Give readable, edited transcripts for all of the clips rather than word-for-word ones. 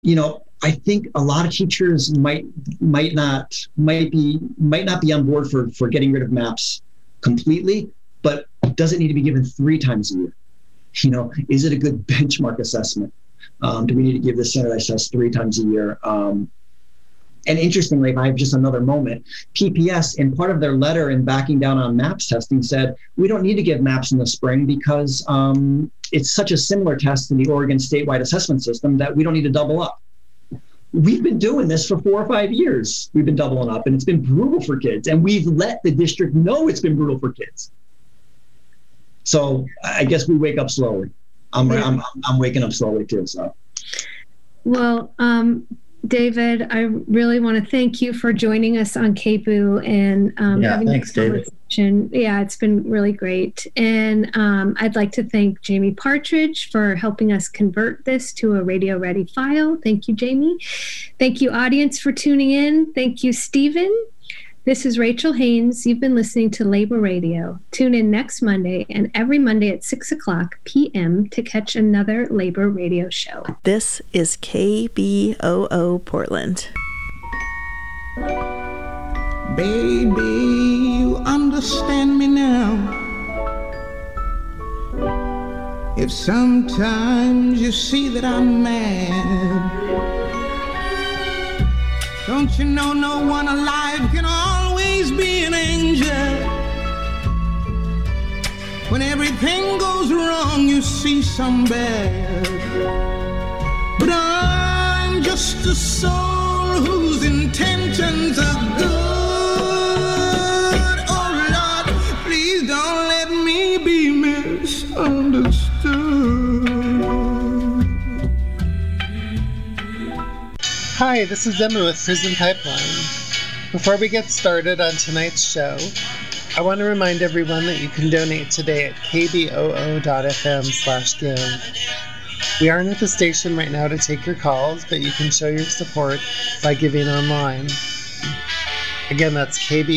I think a lot of teachers might not be on board for getting rid of MAPS completely, but does it need to be given 3 times a year? Is it a good benchmark assessment? Do we need to give the standardized test 3 times a year? And interestingly, if I have just another moment, PPS, in part of their letter in backing down on MAPS testing, said, we don't need to give MAPS in the spring because it's such a similar test to the Oregon statewide assessment system that we don't need to double up. We've been doing this for 4 or 5 years. We've been doubling up, and it's been brutal for kids. And we've let the district know it's been brutal for kids. So I guess we wake up slowly. I'm waking up slowly too. So. Well, David, I really want to thank you for joining us on KBOO and having thanks, this conversation. Yeah, it's been really great. And I'd like to thank Jamie Partridge for helping us convert this to a radio-ready file. Thank you, Jamie. Thank you, audience, for tuning in. Thank you, Stephen. This is Rachel Haynes. You've been listening to Labor Radio. Tune in next Monday and every Monday at 6:00 p.m. to catch another Labor Radio show. This is KBOO Portland. Baby, you understand me now. If sometimes you see that I'm mad, don't you know no one alive can always be an angel? When everything goes wrong, you see some bad. But I'm just a soul whose intentions are good. Oh Lord, please don't let me be misunderstood. Hi, this is Emma with Prison Pipeline. Before we get started on tonight's show, I want to remind everyone that you can donate today at kboo.fm/give. We aren't at the station right now to take your calls, but you can show your support by giving online. Again, that's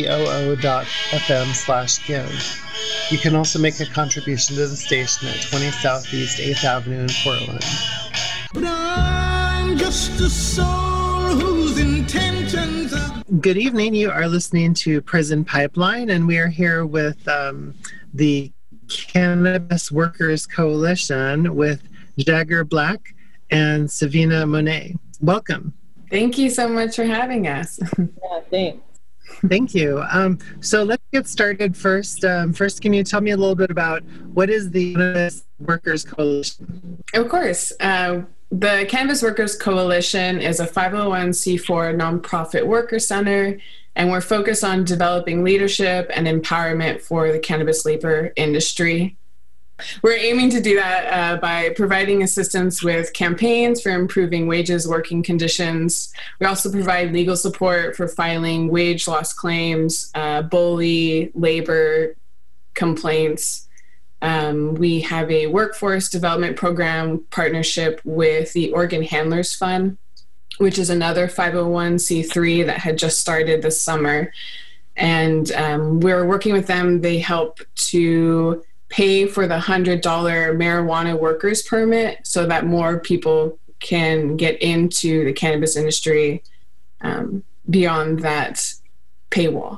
kboo.fm/give. You can also make a contribution to the station at 20 Southeast 8th Avenue in Portland. But I'm just a soul whose intentions are... Good evening. You are listening to Prison Pipeline, and we are here with the Cannabis Workers Coalition with Jagger Black and Savina Monet. Welcome. Thank you so much for having us. Yeah, thanks. Thank you. So let's get started first. First, can you tell me a little bit about what is the Cannabis Workers Coalition? Of course. The Cannabis Workers Coalition is a 501c4 nonprofit worker center, and we're focused on developing leadership and empowerment for the cannabis labor industry. We're aiming to do that by providing assistance with campaigns for improving wages, working conditions. We also provide legal support for filing wage loss claims, bully, labor complaints. We have a workforce development program partnership with the Oregon Handlers Fund, which is another 501c3 that had just started this summer. And we're working with them. They help to pay for the $100 marijuana workers permit so that more people can get into the cannabis industry beyond that paywall.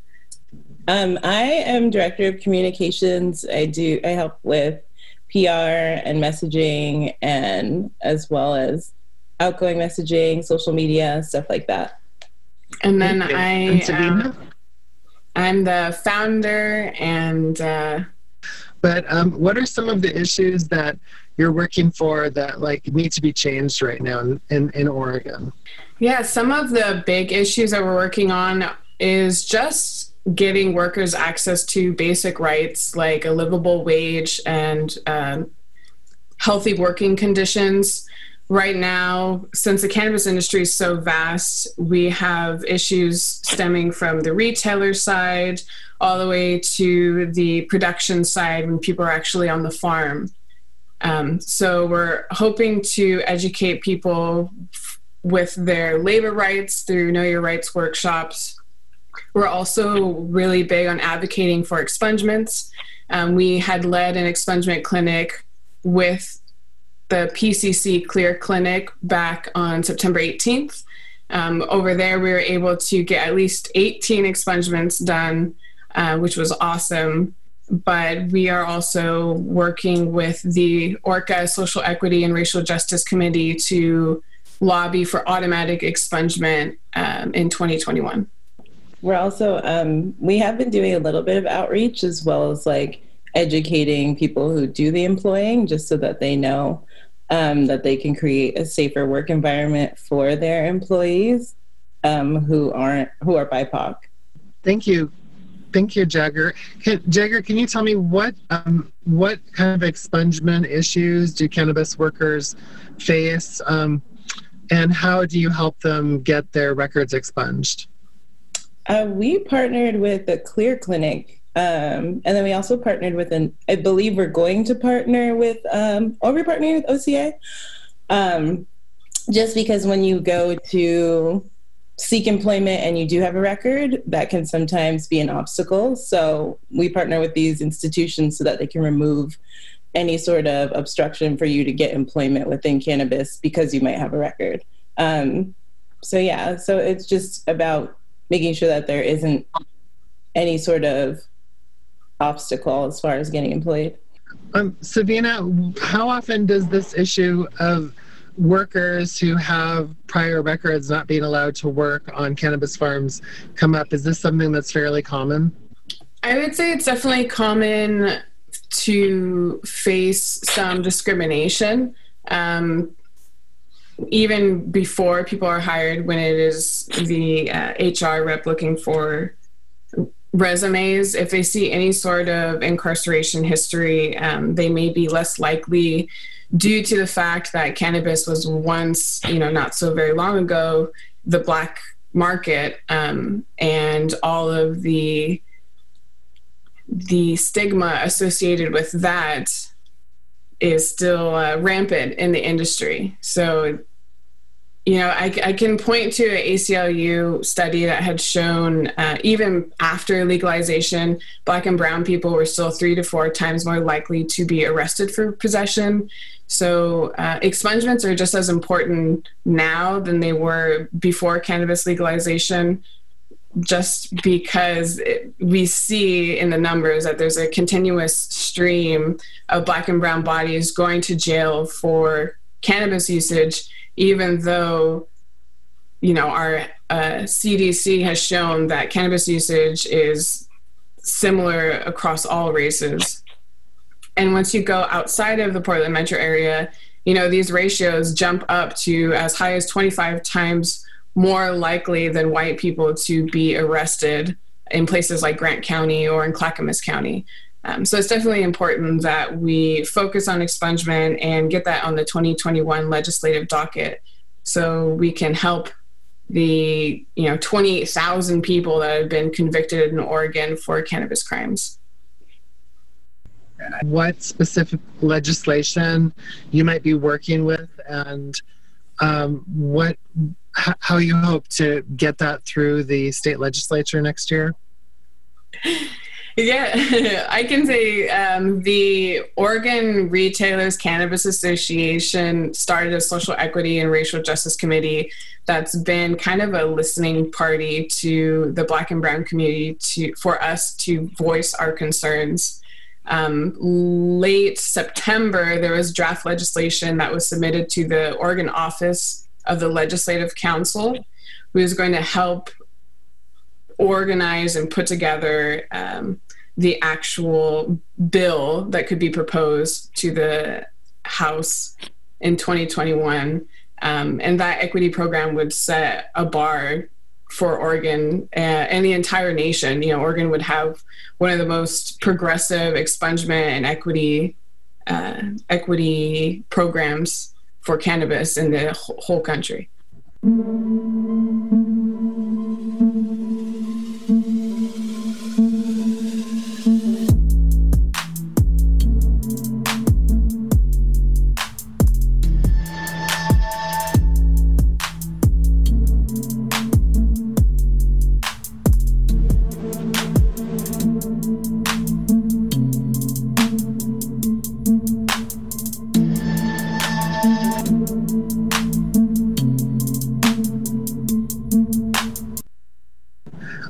I am director of communications. I help with PR and messaging, and as well as outgoing messaging, social media, stuff like that. And then I'm the founder and But what are some of the issues that you're working for that need to be changed right now in Oregon? Yeah, some of the big issues that we're working on is just getting workers access to basic rights like a livable wage and healthy working conditions. Right now, since the cannabis industry is so vast, we have issues stemming from the retailer side all the way to the production side when people are actually on the farm. So we're hoping to educate people with their labor rights through Know Your Rights workshops. We're also really big on advocating for expungements. We had led an expungement clinic with the PCC Clear Clinic back on September 18th. Over there, we were able to get at least 18 expungements done, which was awesome. But we are also working with the ORCA Social Equity and Racial Justice Committee to lobby for automatic expungement in 2021. We're also, we have been doing a little bit of outreach as well as like educating people who do the employing, just so that they know that they can create a safer work environment for their employees who are BIPOC. Thank you. Thank you, Jagger. Jagger, can you tell me what kind of expungement issues do cannabis workers face, and how do you help them get their records expunged? We partnered with the Clear Clinic, and then we also partnered with I believe we're going to partner with, or we're partnering with OCA, just because when you go to seek employment and you do have a record, that can sometimes be an obstacle. So we partner with these institutions so that they can remove any sort of obstruction for you to get employment within cannabis because you might have a record. So it's just about making sure that there isn't any sort of obstacle as far as getting employed. Savina, how often does this issue of workers who have prior records not being allowed to work on cannabis farms come up? Is this something that's fairly common? I would say it's definitely common to face some discrimination, even before people are hired, when it is the HR rep looking for resumes. If they see any sort of incarceration history, they may be less likely, due to the fact that cannabis was once, not so very long ago, the black market, and all of the stigma associated with that is still rampant in the industry. So, I can point to an ACLU study that had shown even after legalization, Black and brown people were still 3 to 4 times more likely to be arrested for possession. So expungements are just as important now than they were before cannabis legalization, just because we see in the numbers that there's a continuous stream of Black and brown bodies going to jail for cannabis usage, even though, our CDC has shown that cannabis usage is similar across all races. And once you go outside of the Portland metro area, these ratios jump up to as high as 25 times more likely than white people to be arrested in places like Grant County or in Clackamas County. So it's definitely important that we focus on expungement and get that on the 2021 legislative docket, so we can help the 28,000 people that have been convicted in Oregon for cannabis crimes. What specific legislation you might be working with, and how you hope to get that through the state legislature next year? Yeah, I can say the Oregon Retailers Cannabis Association started a social equity and racial justice committee that's been kind of a listening party to the Black and brown community for us to voice our concerns. Late September, there was draft legislation that was submitted to the Oregon Office of the Legislative Council, who is going to help organize and put together the actual bill that could be proposed to the House in 2021. And that equity program would set a bar for Oregon and the entire nation. Oregon would have one of the most progressive expungement and equity programs for cannabis in the whole country.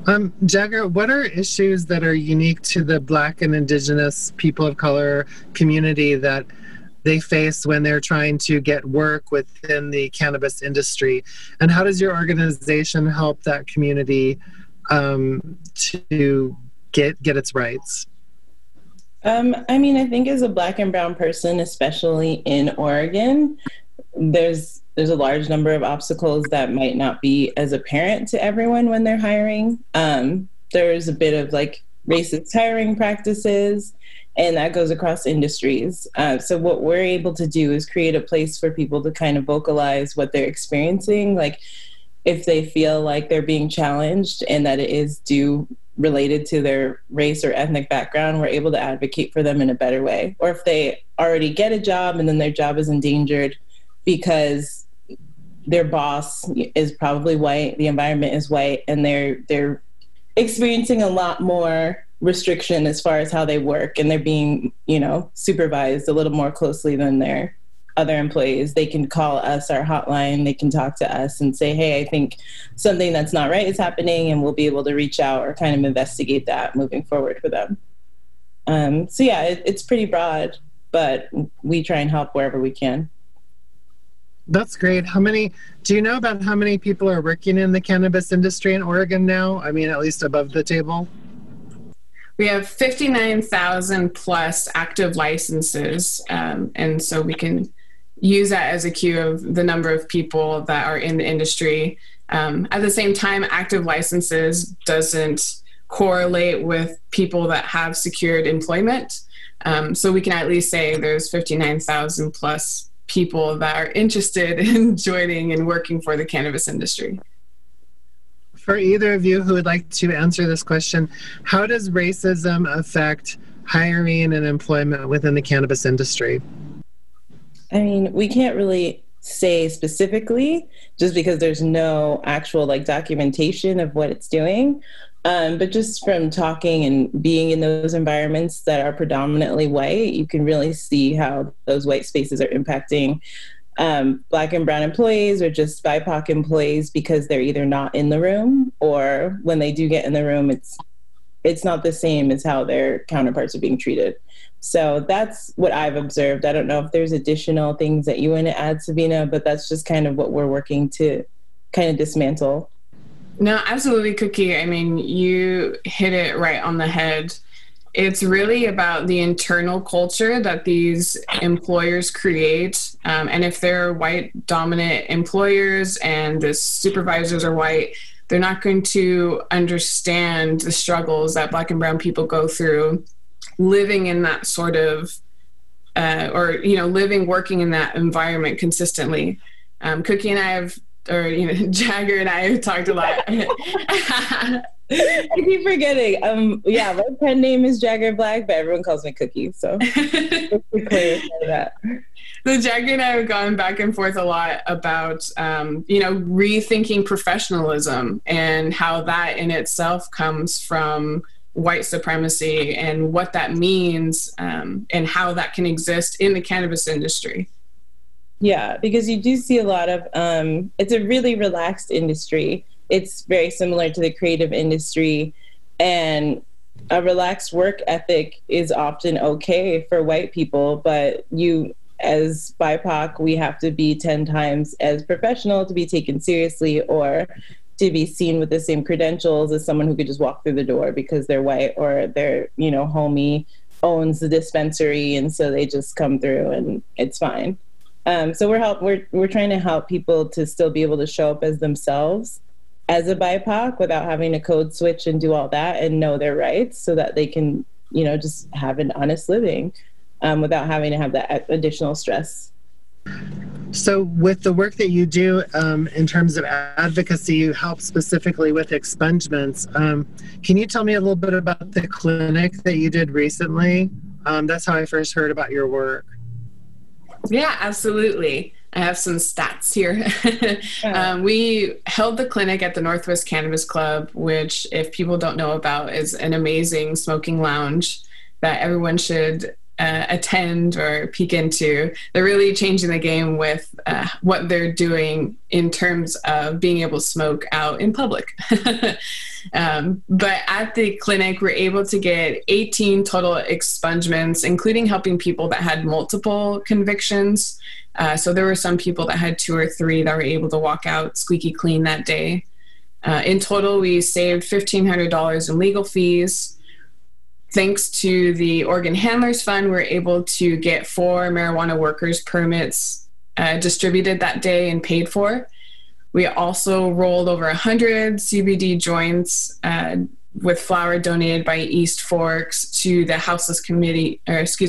Jagger, what are issues that are unique to the Black and Indigenous people of color community that they face when they're trying to get work within the cannabis industry? And how does your organization help that community to get its rights? I think as a Black and brown person, especially in Oregon, there's a large number of obstacles that might not be as apparent to everyone when they're hiring. There's a bit of like racist hiring practices, and that goes across industries. So what we're able to do is create a place for people to kind of vocalize what they're experiencing. Like if they feel like they're being challenged and that it is related to their race or ethnic background, we're able to advocate for them in a better way. Or if they already get a job and then their job is endangered because their boss is probably white, the environment is white, and they're experiencing a lot more restriction as far as how they work, and they're being, supervised a little more closely than their other employees. They can call us, our hotline, they can talk to us and say, hey, I think something that's not right is happening, and we'll be able to reach out or kind of investigate that moving forward for them. It's pretty broad, but we try and help wherever we can. That's great. Do you know about how many people are working in the cannabis industry in Oregon now? I mean, at least above the table? We have 59,000 plus active licenses. And so we can use that as a cue of the number of people that are in the industry. At the same time, active licenses doesn't correlate with people that have secured employment. So we can at least say there's 59,000 plus people that are interested in joining and working for the cannabis industry. For either of you who would like to answer this question, how does racism affect hiring and employment within the cannabis industry? I mean, we can't really say specifically just because there's no actual documentation of what it's doing. But just from talking and being in those environments that are predominantly white, you can really see how those white spaces are impacting Black and brown employees or just BIPOC employees, because they're either not in the room, or when they do get in the room, it's not the same as how their counterparts are being treated. So that's what I've observed. I don't know if there's additional things that you want to add, Sabina, but that's just kind of what we're working to kind of dismantle. No, absolutely, Cookie. I mean, you hit it right on the head. It's really about the internal culture that these employers create. And if they're white dominant employers and the supervisors are white, they're not going to understand the struggles that Black and brown people go through living in that sort of, working in that environment consistently. Cookie and I Jagger and I have talked a lot. I keep forgetting. My pen name is Jagger Black, but everyone calls me Cookie. So just to clarify that. So Jagger and I have gone back and forth a lot about, rethinking professionalism and how that in itself comes from white supremacy and what that means and how that can exist in the cannabis industry. Yeah, because you do see a lot of, it's a really relaxed industry. It's very similar to the creative industry, and a relaxed work ethic is often okay for white people, but you, as BIPOC, we have to be 10 times as professional to be taken seriously or to be seen with the same credentials as someone who could just walk through the door because they're white or their, homie owns the dispensary, and so they just come through and it's fine. So we're trying to help people to still be able to show up as themselves as a BIPOC without having to code switch and do all that and know their rights, so that they can, just have an honest living without having to have that additional stress. So with the work that you do in terms of advocacy, you help specifically with expungements. Can you tell me a little bit about the clinic that you did recently? That's how I first heard about your work. Yeah, absolutely. I have some stats here. We held the clinic at the Northwest Cannabis Club, which, if people don't know about, is an amazing smoking lounge that everyone should attend or peek into. They're really changing the game with what they're doing in terms of being able to smoke out in public. But at the clinic, we're able to get 18 total expungements, including helping people that had multiple convictions. So there were some people that had 2 or 3 that were able to walk out squeaky clean that day. In total, we saved $1,500 in legal fees. Thanks to the Organ Handlers Fund, we're able to get 4 marijuana workers permits distributed that day and paid for. We also rolled over 100 CBD joints with flower donated by East Forks to the houseless community.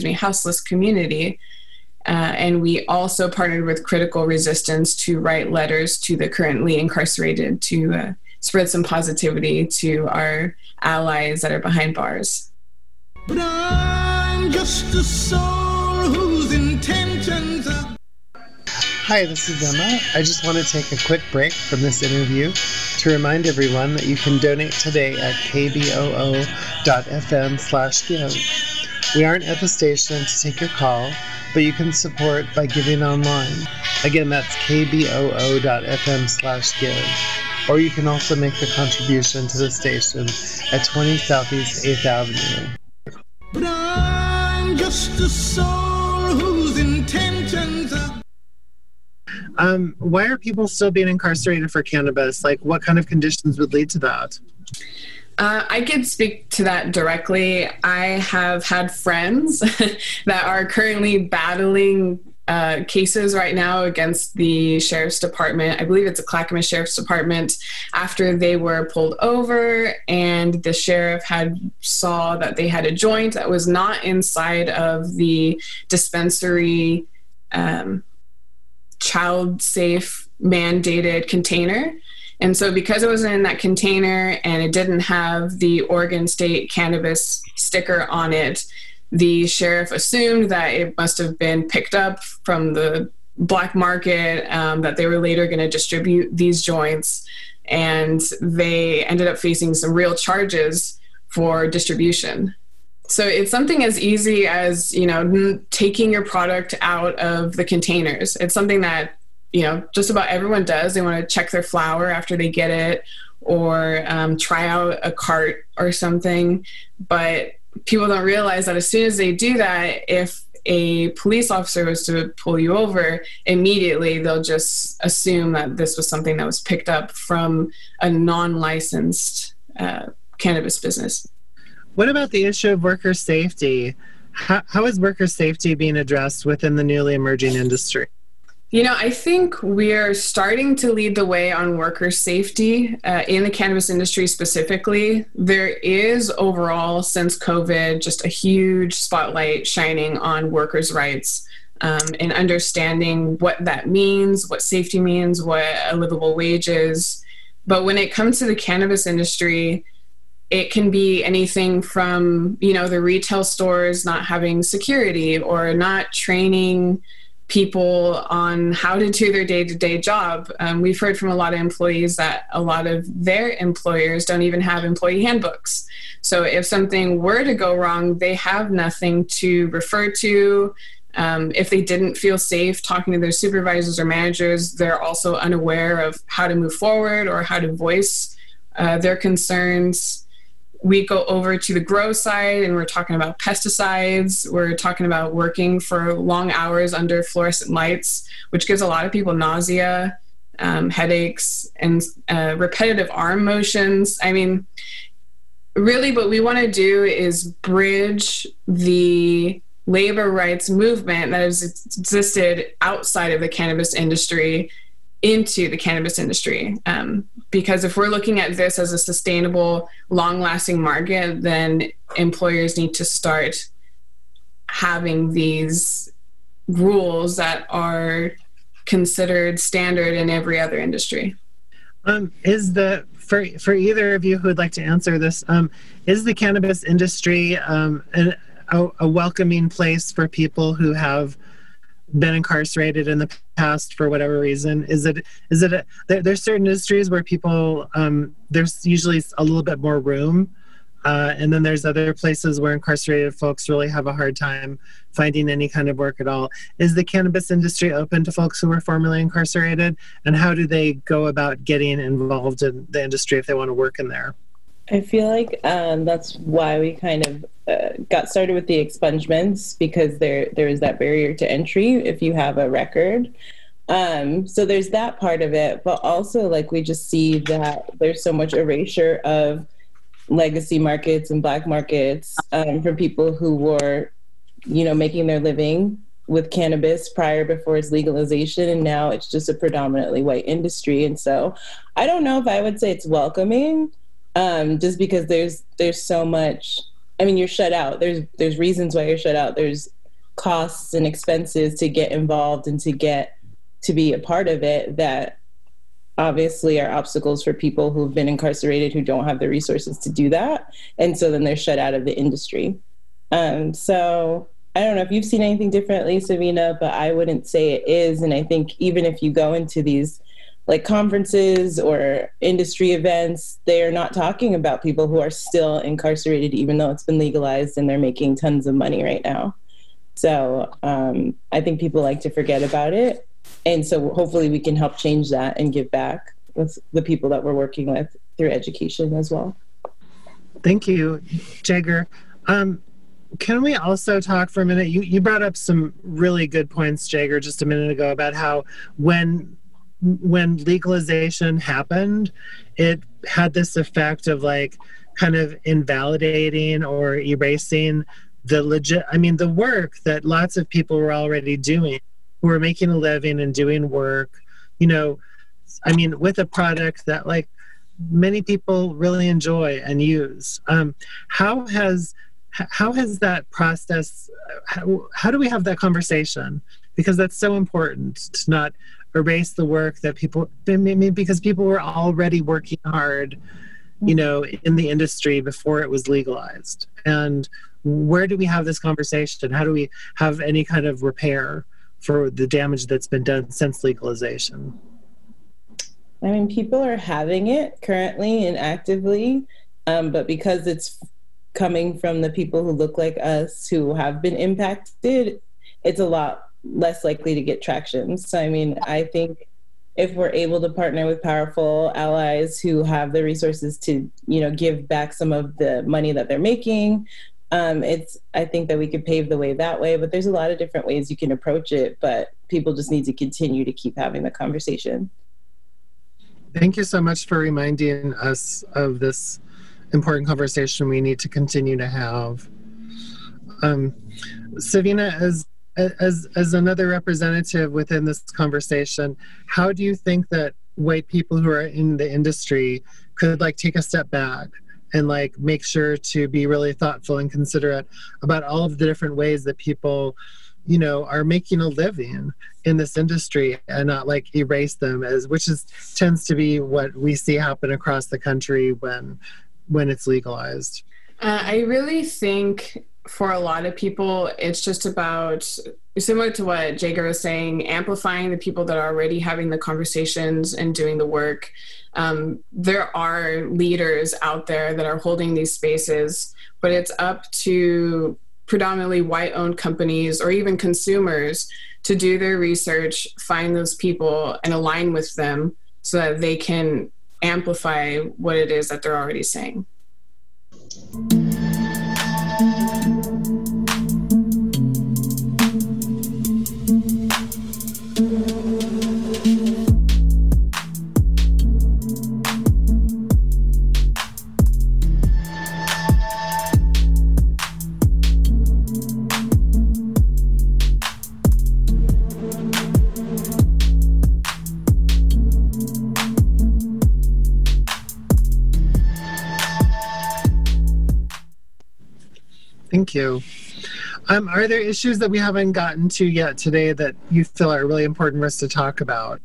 And we also partnered with Critical Resistance to write letters to the currently incarcerated to spread some positivity to our allies that are behind bars. But I'm just a soul whose intentions are... Hi, this is Emma. I just want to take a quick break from this interview to remind everyone that you can donate today at kboo.fm/give. We aren't at the station to take your call, but you can support by giving online. Again, that's kboo.fm/give. Or you can also make the contribution to the station at 20 Southeast 8th Avenue. But I'm just a soul whose intentions are... Why are people still being incarcerated for cannabis? Like, what kind of conditions would lead to that? I could speak to that directly. I have had friends that are currently battling cases right now against the Sheriff's Department. I believe it's a Clackamas Sheriff's Department, after they were pulled over and the sheriff saw that they had a joint that was not inside of the dispensary child safe mandated container. And so because it wasn't in that container and it didn't have the Oregon State cannabis sticker on it, the sheriff assumed that it must have been picked up from the black market, that they were later going to distribute these joints, and they ended up facing some real charges for distribution. So it's something as easy as, taking your product out of the containers. It's something that, just about everyone does. They want to check their flower after they get it, or try out a cart or something. But people don't realize that as soon as they do that, if a police officer was to pull you over, immediately they'll just assume that this was something that was picked up from a non-licensed cannabis business. What about the issue of worker safety? How is worker safety being addressed within the newly emerging industry? I think we're starting to lead the way on worker safety in the cannabis industry specifically. There is overall, since COVID, just a huge spotlight shining on workers' rights and understanding what that means, what safety means, what a livable wage is. But when it comes to the cannabis industry, it can be anything from, the retail stores not having security or not training people on how to do their day-to-day job. We've heard from a lot of employees that a lot of their employers don't even have employee handbooks. So if something were to go wrong, they have nothing to refer to. If they didn't feel safe talking to their supervisors or managers, they're also unaware of how to move forward or how to voice their concerns. We go over to the grow side and we're talking about pesticides. We're talking about working for long hours under fluorescent lights, which gives a lot of people nausea, headaches, and repetitive arm motions. I mean, really what we want to do is bridge the labor rights movement that has existed outside of the cannabis industry into the cannabis industry. Because if we're looking at this as a sustainable, long-lasting market, then employers need to start having these rules that are considered standard in every other industry. For either of you who would like to answer this, is the cannabis industry a welcoming place for people who have been incarcerated in the past for whatever reason? There's certain industries where people, there's usually a little bit more room And then there's other places where incarcerated folks really have a hard time finding any kind of work at all. Is the cannabis industry open to folks who were formerly incarcerated? And how do they go about getting involved in the industry if they want to work in there? I feel like that's why we kind of got started with the expungements, because there is that barrier to entry if you have a record. So there's that part of it, but also like we just see that there's so much erasure of legacy markets and Black markets from people who were, making their living with cannabis before its legalization, and now it's just a predominantly white industry. And so I don't know if I would say it's welcoming, just because there's so much. I mean, you're shut out. There's reasons why you're shut out. There's costs and expenses to get involved and to get to be a part of it that obviously are obstacles for people who've been incarcerated who don't have the resources to do that. And so then they're shut out of the industry. So I don't know if you've seen anything differently, Savina, but I wouldn't say it is. And I think even if you go into these like conferences or industry events, they're not talking about people who are still incarcerated, even though it's been legalized and they're making tons of money right now. So I think people like to forget about it. And so hopefully we can help change that and give back with the people that we're working with through education as well. Thank you, Jagger. Can we also talk for a minute? You brought up some really good points, Jagger, just a minute ago about how when legalization happened, it had this effect of like kind of invalidating or erasing the work that lots of people were already doing, who were making a living and doing work, with a product that like many people really enjoy and use. How has that process, how do we have that conversation? Because that's so important to not erase the work that because people were already working hard, in the industry before it was legalized. And where do we have this conversation? How do we have any kind of repair for the damage that's been done since legalization? I mean, people are having it currently and actively, but because it's coming from the people who look like us who have been impacted, it's a lot less likely to get traction. So, I mean, I think if we're able to partner with powerful allies who have the resources to, give back some of the money that they're making, I think that we could pave the way that way. But there's a lot of different ways you can approach it, but people just need to continue to keep having the conversation. Thank you so much for reminding us of this important conversation we need to continue to have. Savina, as another representative within this conversation, how do you think that white people who are in the industry could like take a step back and like make sure to be really thoughtful and considerate about all of the different ways that people, are making a living in this industry and not like erase them, tends to be what we see happen across the country when it's legalized? I really think for a lot of people, it's just about, similar to what Jagger was saying, amplifying the people that are already having the conversations and doing the work. There are leaders out there that are holding these spaces, but it's up to predominantly white-owned companies or even consumers to do their research, find those people, and align with them so that they can amplify what it is that they're already saying. Thank you. Are there issues that we haven't gotten to yet today that you feel are really important for us to talk about?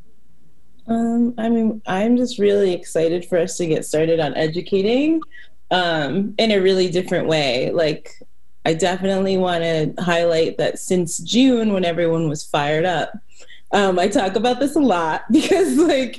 I'm just really excited for us to get started on educating in a really different way. Like, I definitely want to highlight that since June, when everyone was fired up I talk about this a lot because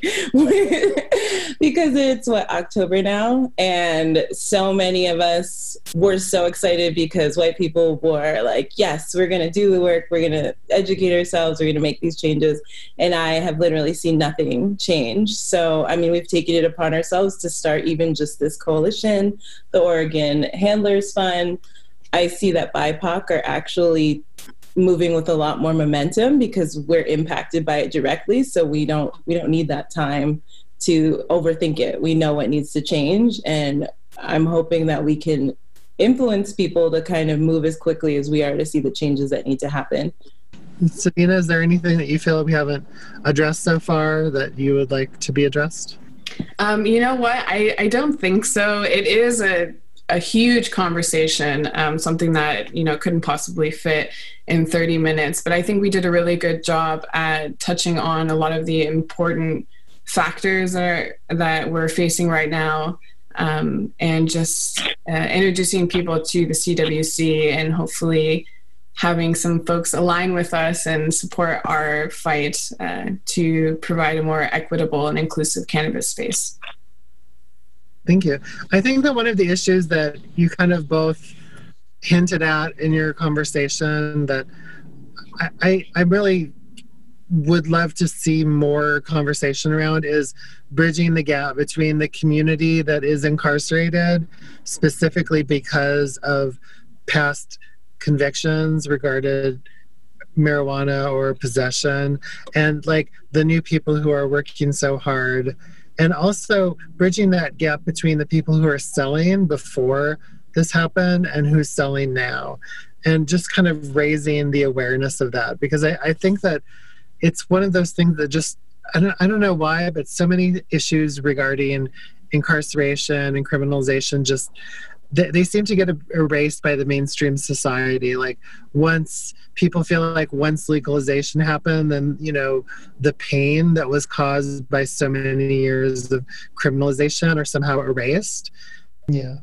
it's October now, and so many of us were so excited because white people were like, yes, we're going to do the work, we're going to educate ourselves, we're going to make these changes. And I have literally seen nothing change. So, I mean, we've taken it upon ourselves to start even just this coalition, the Oregon Handlers Fund. I see that BIPOC are actually moving with a lot more momentum because we're impacted by it directly. So we don't need that time to overthink it. We know what needs to change. And I'm hoping that we can influence people to kind of move as quickly as we are to see the changes that need to happen. Sabina, is there anything that you feel we haven't addressed so far that you would like to be addressed? You know what? I don't think so. It is a huge conversation, something that, couldn't possibly fit in 30 minutes. But I think we did a really good job at touching on a lot of the important factors that we're facing right now, and just introducing people to the CWC and hopefully having some folks align with us and support our fight to provide a more equitable and inclusive cannabis space. Thank you. I think that one of the issues that you kind of both hinted at in your conversation that I really would love to see more conversation around is bridging the gap between the community that is incarcerated, specifically because of past convictions regarding marijuana or possession, and like the new people who are working so hard. And also bridging that gap between the people who are selling before this happened and who's selling now. And just kind of raising the awareness of that. Because I think that it's one of those things that just, I don't know why, but so many issues regarding incarceration and criminalization just, they seem to get erased by the mainstream society. Like once people feel like once legalization happened, then, the pain that was caused by so many years of criminalization are somehow erased. Yeah.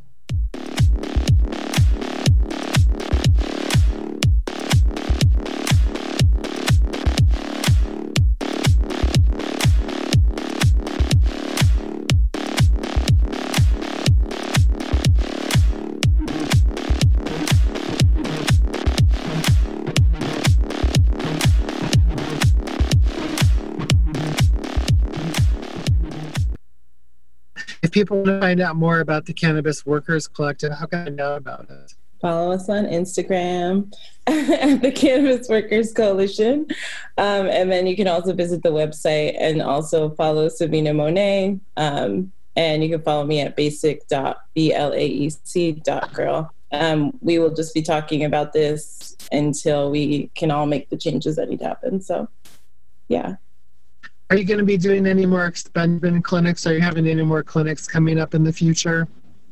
If people want to find out more about the Cannabis Workers Collective, how can I know about it? Follow us on Instagram at the Cannabis Workers Coalition. And then you can also visit the website and also follow Sabina Monet. And you can follow me at basic.blaec.girl. We will just be talking about this until we can all make the changes that need to happen. So, yeah. Are you going to be doing any more expungement clinics? Are you having any more clinics coming up in the future?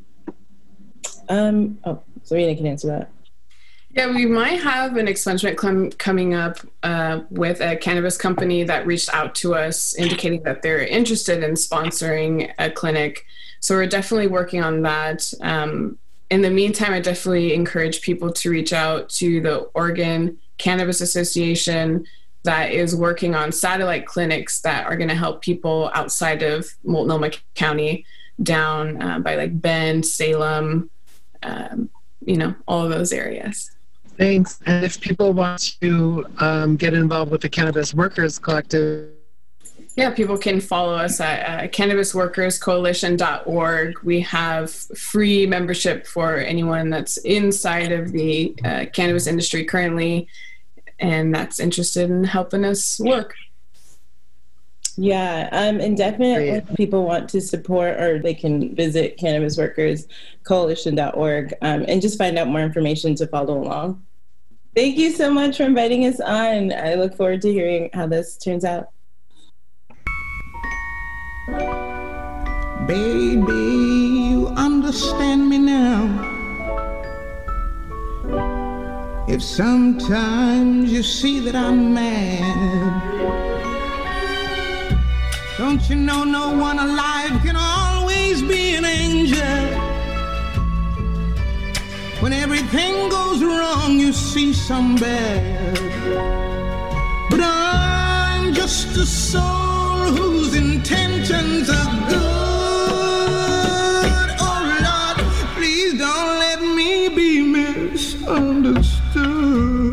Serena can answer that. Yeah, we might have an expungement coming up with a cannabis company that reached out to us indicating that they're interested in sponsoring a clinic. So we're definitely working on that. In the meantime, I definitely encourage people to reach out to the Oregon Cannabis Association that is working on satellite clinics that are going to help people outside of Multnomah County down by like Bend, Salem, all of those areas. Thanks. And if people want to get involved with the Cannabis Workers Collective, yeah, people can follow us at cannabisworkerscoalition.org. We have free membership for anyone that's inside of the cannabis industry currently and that's interested in helping us work. Yeah, and definitely if people want to support, or they can visit cannabisworkerscoalition.org and just find out more information to follow along. Thank you so much for inviting us on. I look forward to hearing how this turns out. Baby, you understand me now. If sometimes you see that I'm mad, don't you know no one alive can always be an angel? When everything goes wrong, you see some bad, but I'm just a soul whose intentions are good. Oh Lord, please don't let me be misunderstood.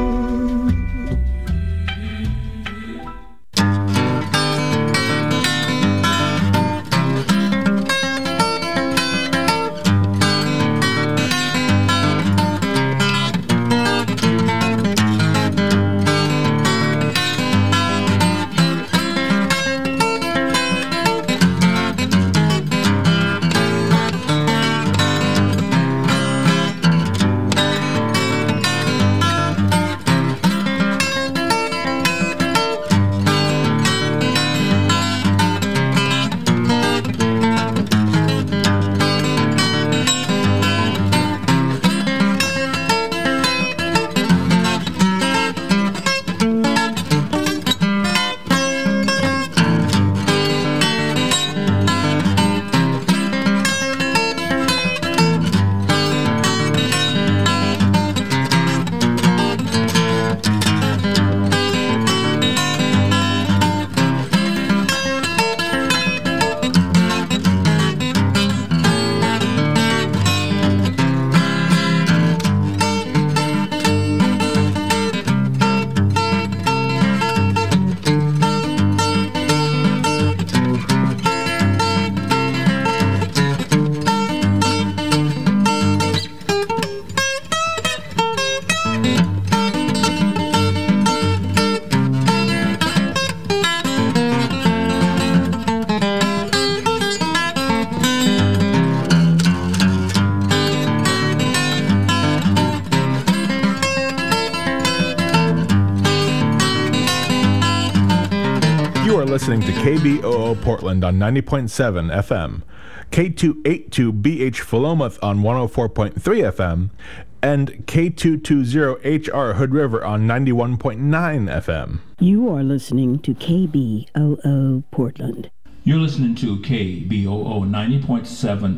Listening to KBOO Portland on 90.7 FM, K282BH Philomath on 104.3 FM, and K220HR Hood River on 91.9 FM. You are listening to KBOO Portland. You're listening to KBOO 90.7